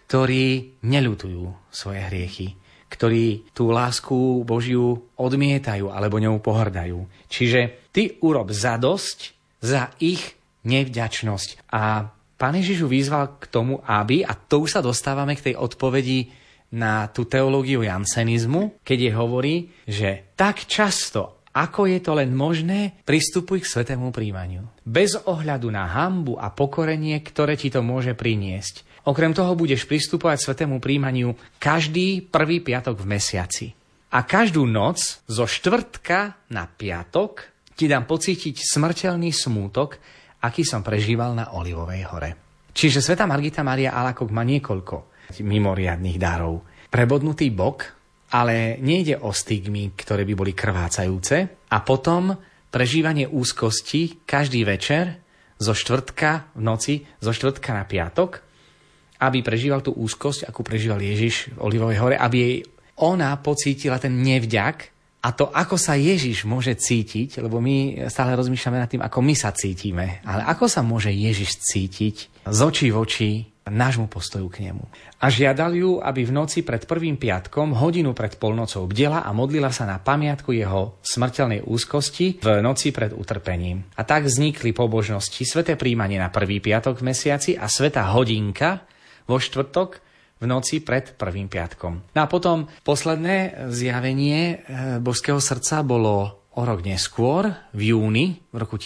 Speaker 2: ktorí neľutujú svoje hriechy, ktorí tú lásku Božiu odmietajú alebo ňou pohrdajú. Čiže ty urob zadosť za ich nevďačnosť. A Pán Ježiš vyzval k tomu, aby, a to už sa dostávame k tej odpovedi na tú teológiu jansenizmu, keď je hovorí, že tak často, ako je to len možné, pristupuj k svätému príjmaniu. Bez ohľadu na hanbu a pokorenie, ktoré ti to môže priniesť. Okrem toho budeš pristupovať k svätému príjmaniu každý prvý piatok v mesiaci. A každú noc zo štvrtka na piatok ti dám pocítiť smrteľný smútok, aký som prežíval na Olivovej hore. Čiže svätá Margita Mária Alacoque má niekoľko mimoriadnych darov. Prebodnutý bok, ale nejde o stigmy, ktoré by boli krvácajúce. A potom prežívanie úzkosti každý večer zo štvrtka v noci, zo štvrtka na piatok, aby prežíval tú úzkosť, akú prežíval Ježiš v Olivovej hore, aby jej ona pocítila ten nevďak a to, ako sa Ježiš môže cítiť, lebo my stále rozmýšľame nad tým, ako my sa cítime. Ale ako sa môže Ježiš cítiť z očí v oči nášmu postoju k nemu. A žiadal ju, aby v noci pred prvým piatkom, hodinu pred polnocou bdela a modlila sa na pamiatku jeho smrteľnej úzkosti v noci pred utrpením. A tak vznikli pobožnosti sväté príjmanie na prvý piatok v mesiaci a svätá hodinka vo štvrtok v noci pred prvým piatkom. No a potom posledné zjavenie božského srdca bolo o rok neskôr, v júni, v roku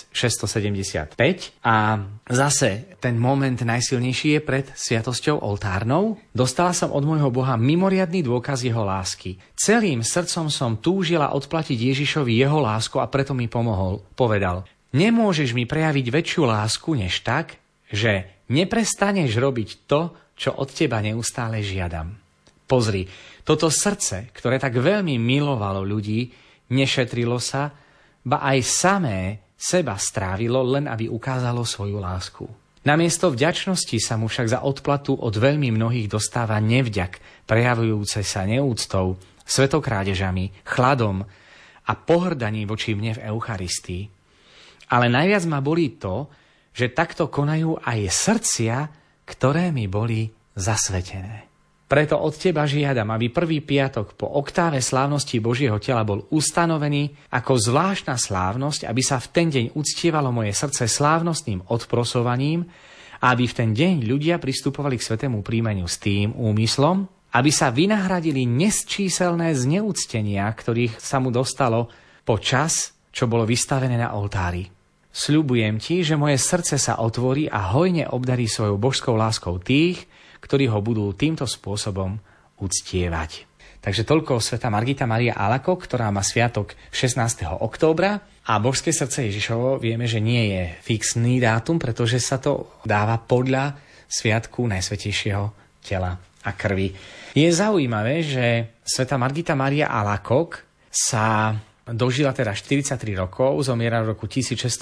Speaker 2: 1675. A zase ten moment najsilnejší je pred sviatosťou oltárnou. Dostala som od môjho Boha mimoriadny dôkaz jeho lásky. Celým srdcom som túžila odplatiť Ježišovi jeho lásku a preto mi pomohol. Povedal: nemôžeš mi prejaviť väčšiu lásku než tak, že neprestaneš robiť to, čo od teba neustále žiadam. Pozri, toto srdce, ktoré tak veľmi milovalo ľudí, nešetrilo sa, ba aj samé seba strávilo, len aby ukázalo svoju lásku. Namiesto vďačnosti sa mu však za odplatu od veľmi mnohých dostáva nevďak, prejavujúce sa neúctou, svetokrádežami, chladom a pohrdaním voči mne v Eucharistii. Ale najviac ma bolí to, že takto konajú aj srdcia, ktoré mi boli zasvetené. Preto od teba žiadam, aby prvý piatok po oktáve slávnosti Božieho tela bol ustanovený ako zvláštna slávnosť, aby sa v ten deň uctievalo moje srdce slávnostným odprosovaním a aby v ten deň ľudia pristupovali k svätému príjmeniu s tým úmyslom, aby sa vynahradili nesčíselné zneúctenia, ktorých sa mu dostalo počas, čo bolo vystavené na oltári. Sľubujem ti, že moje srdce sa otvorí a hojne obdarí svojou božskou láskou tých, ktorí ho budú týmto spôsobom uctievať. Takže toľko svätá Margita Mária Alacoque, ktorá má sviatok 16. októbra. A božské srdce Ježišovo vieme, že nie je fixný dátum, pretože sa to dáva podľa sviatku Najsvätejšieho tela a krvi. Je zaujímavé, že svätá Margita Mária Alacoque sa dožila teda 43 rokov, zomiera v roku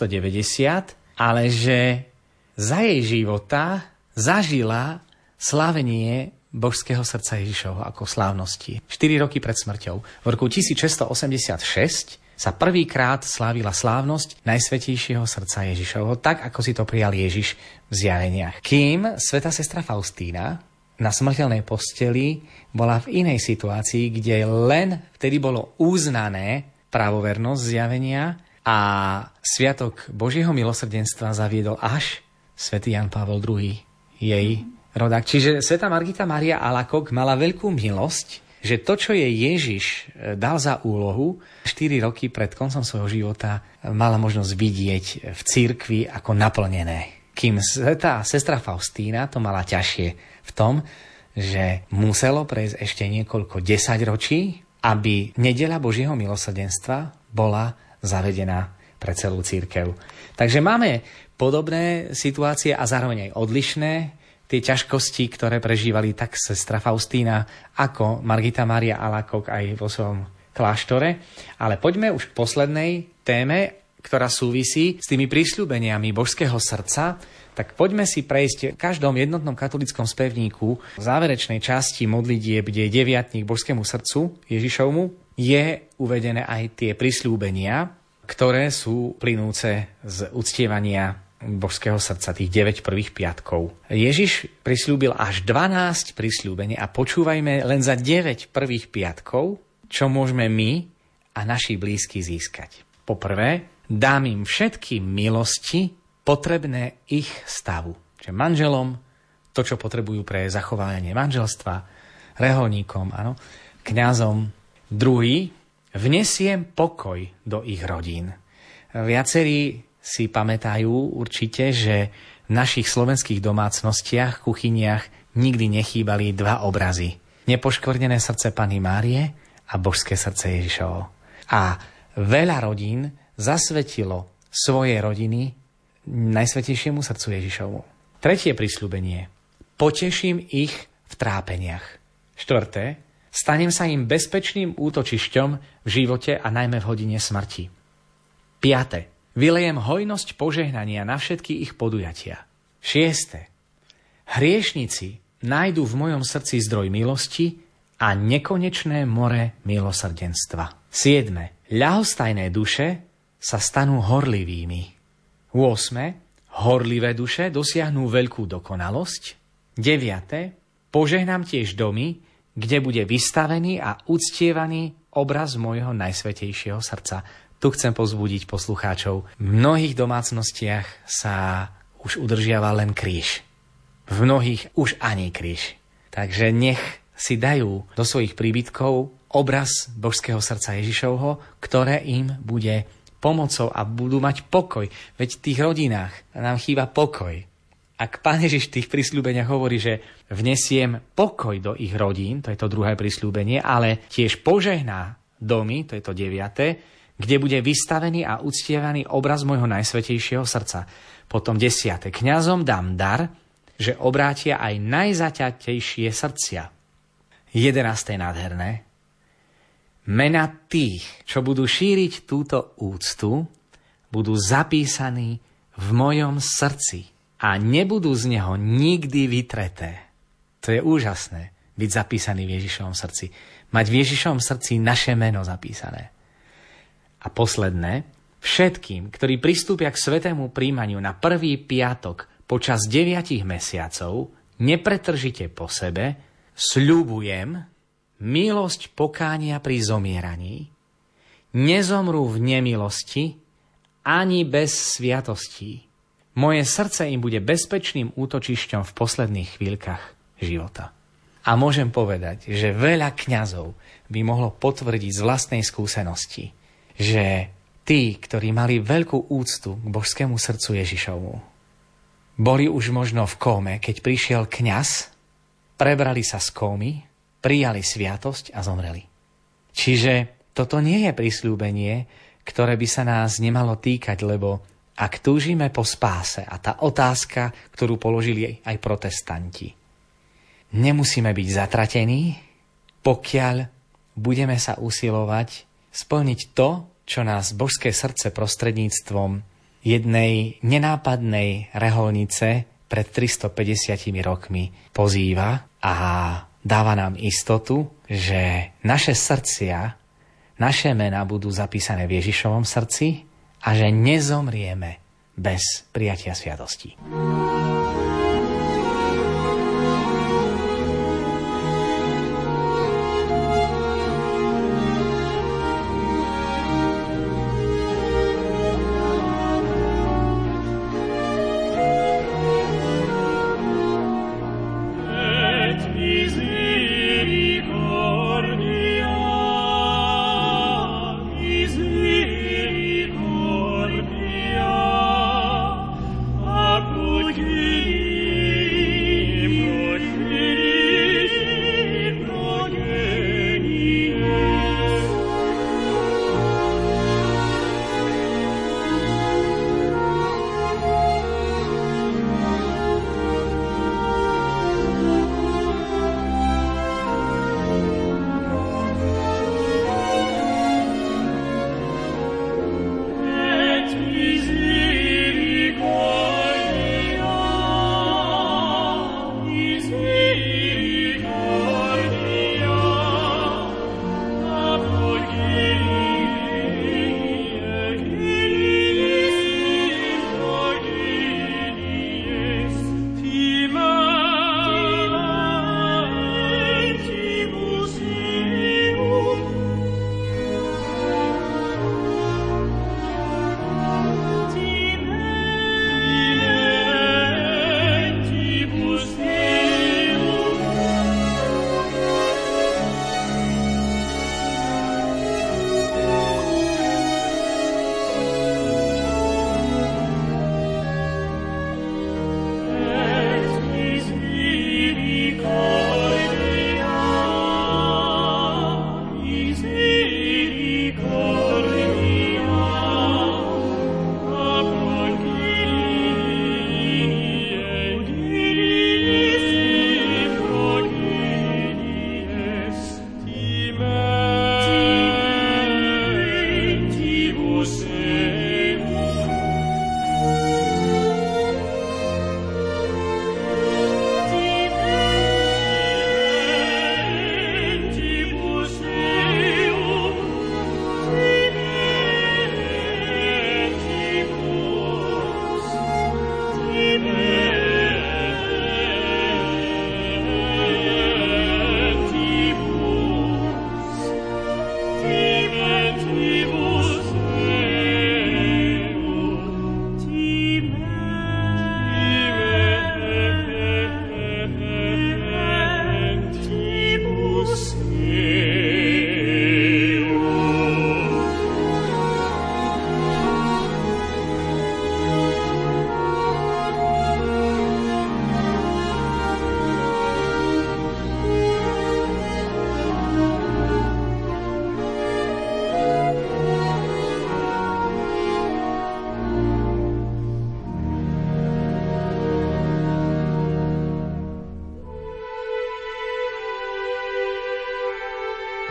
Speaker 2: 1690, ale že za jej života zažila slávenie božského srdca Ježišovho ako slávnosti. 4 roky pred smrťou. V roku 1686 sa prvýkrát slávila slávnosť Najsvätejšieho srdca Ježišovho, tak ako si to prijal Ježiš v zjaveniach. Kým svätá sestra Faustína na smrteľnej posteli bola v inej situácii, kde len vtedy bolo uznané pravovernosť zjavenia a sviatok Božieho milosrdenstva zaviedol až svätý Ján Pavol II, jej rodák. Čiže svätá Margita Mária Alacoque mala veľkú milosť, že to, čo jej Ježiš dal za úlohu, 4 roky pred koncom svojho života mala možnosť vidieť v cirkvi ako naplnené. Kým svätá sestra Faustína to mala ťažšie v tom, že muselo prejsť ešte niekoľko desaťročí, aby nedeľa Božieho milosrdenstva bola zavedená pre celú cirkev. Takže máme podobné situácie a zároveň aj odlišné. Tie ťažkosti, ktoré prežívali tak sestra Faustína ako Margita Mária Alacoque aj vo svojom kláštore. Ale poďme už k poslednej téme, ktorá súvisí s tými prisľúbeniami božského srdca. Tak poďme si prejsť v každom jednotnom katolickom spevníku v záverečnej časti modlitieb, kde je deviatník božskému srdcu Ježišovmu, je uvedené aj tie prisľúbenia, ktoré sú plynúce z uctievania božského srdca, tých 9 prvých piatkov. Ježiš prisľúbil až 12 prisľúbení a počúvajme len za 9 prvých piatkov, čo môžeme my a naši blízky získať. Poprvé, dám im všetky milosti potrebné ich stavu. Čiže manželom to, čo potrebujú pre zachovanie manželstva, reholníkom, kňazom. Druhý, vnesiem pokoj do ich rodín. Viacerí si pamätajú určite, že v našich slovenských domácnostiach, kuchyniach nikdy nechýbali 2 obrazy. Nepoškvrnené srdce Panny Márie a božské srdce Ježišovo. A veľa rodín zasvetilo svoje rodiny Najsvätejšiemu srdcu Ježišovu. Tretie prisľúbenie. Poteším ich v trápeniach. Štvrté. Stanem sa im bezpečným útočišťom v živote a najmä v hodine smrti. Piate. Vylejem hojnosť požehnania na všetky ich podujatia. Šieste. Hriešnici nájdu v mojom srdci zdroj milosti a nekonečné more milosrdenstva. 7. Ľahostajné duše sa stanú horlivými. 8. Horlivé duše dosiahnú veľkú dokonalosť. 9. Požehnám tiež domy, kde bude vystavený a uctievaný obraz môjho Najsvätejšieho srdca. Tu chcem povzbudiť poslucháčov. V mnohých domácnostiach sa už udržiava len kríž. V mnohých už ani kríž. Takže nech si dajú do svojich príbytkov obraz božského srdca Ježišovho, ktoré im bude pomocou a budú mať pokoj. Veď v tých rodinách nám chýba pokoj. Ak Pán Ježiš v tých prisľúbeniach hovorí, že vnesiem pokoj do ich rodín, to je to druhé prisľúbenie, ale tiež požehná domy, to je to 9., kde bude vystavený a uctievaný obraz môjho najsvätejšieho srdca. Potom 10. Kňazom dám dar, že obrátia aj najzaťatejšie srdcia. 11. Nádherné. Mena tých, čo budú šíriť túto úctu, budú zapísaní v mojom srdci a nebudú z neho nikdy vytreté. To je úžasné, byť zapísaný v Ježišovom srdci. Mať v Ježišovom srdci naše meno zapísané. A posledné, všetkým, ktorí pristúpia k svätému príjmaniu na prvý piatok počas 9 mesiacov, nepretržite po sebe, sľubujem milosť pokánia pri zomieraní, nezomrú v nemilosti ani bez sviatostí. Moje srdce im bude bezpečným útočišťom v posledných chvíľkach života. A môžem povedať, že veľa kňazov by mohlo potvrdiť z vlastnej skúsenosti, že tí, ktorí mali veľkú úctu k božskému srdcu Ježišovmu, boli už možno v kóme, keď prišiel kňaz, prebrali sa z kómy, prijali sviatosť a zomreli. Čiže toto nie je prisľúbenie, ktoré by sa nás nemalo týkať, lebo ak túžime po spáse, a tá otázka, ktorú položili aj protestanti, nemusíme byť zatratení, pokiaľ budeme sa usilovať splniť to, čo nás božské srdce prostredníctvom jednej nenápadnej reholnice pred 350 rokmi pozýva a dáva nám istotu, že naše srdcia, naše mená budú zapísané v Ježišovom srdci a že nezomrieme bez prijatia sviatosti.
Speaker 3: Acudir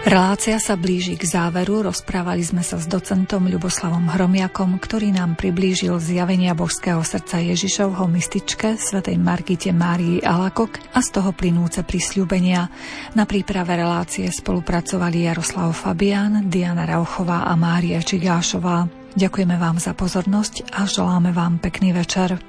Speaker 1: Relácia sa blíži k záveru, rozprávali sme sa s docentom Ľuboslavom Hromiakom, ktorý nám priblížil zjavenia Božského srdca Ježišovho mystičke svätej Margite Márii Alakok a z toho plynúce prisľúbenia. Na príprave relácie spolupracovali Jaroslav Fabián, Diana Rauchová a Mária Čigášová. Ďakujeme vám za pozornosť a želáme vám pekný večer.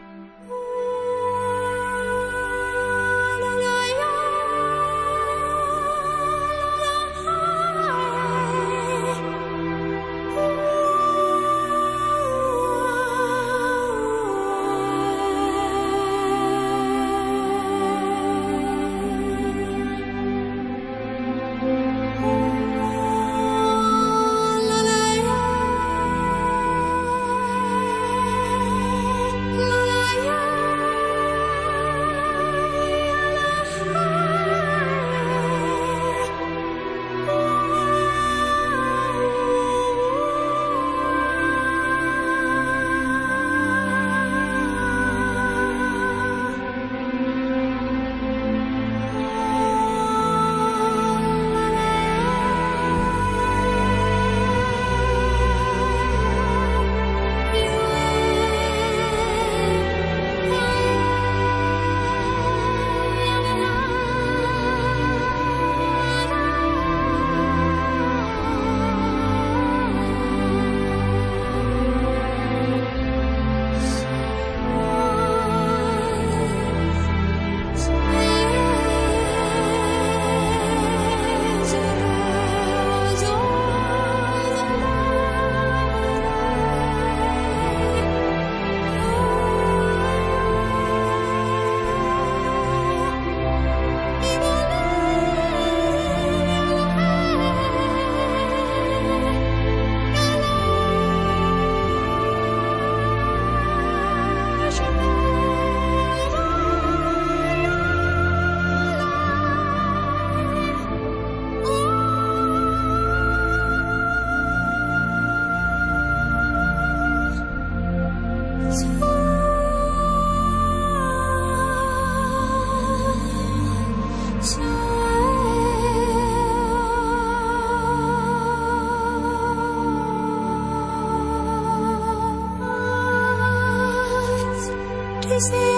Speaker 3: Say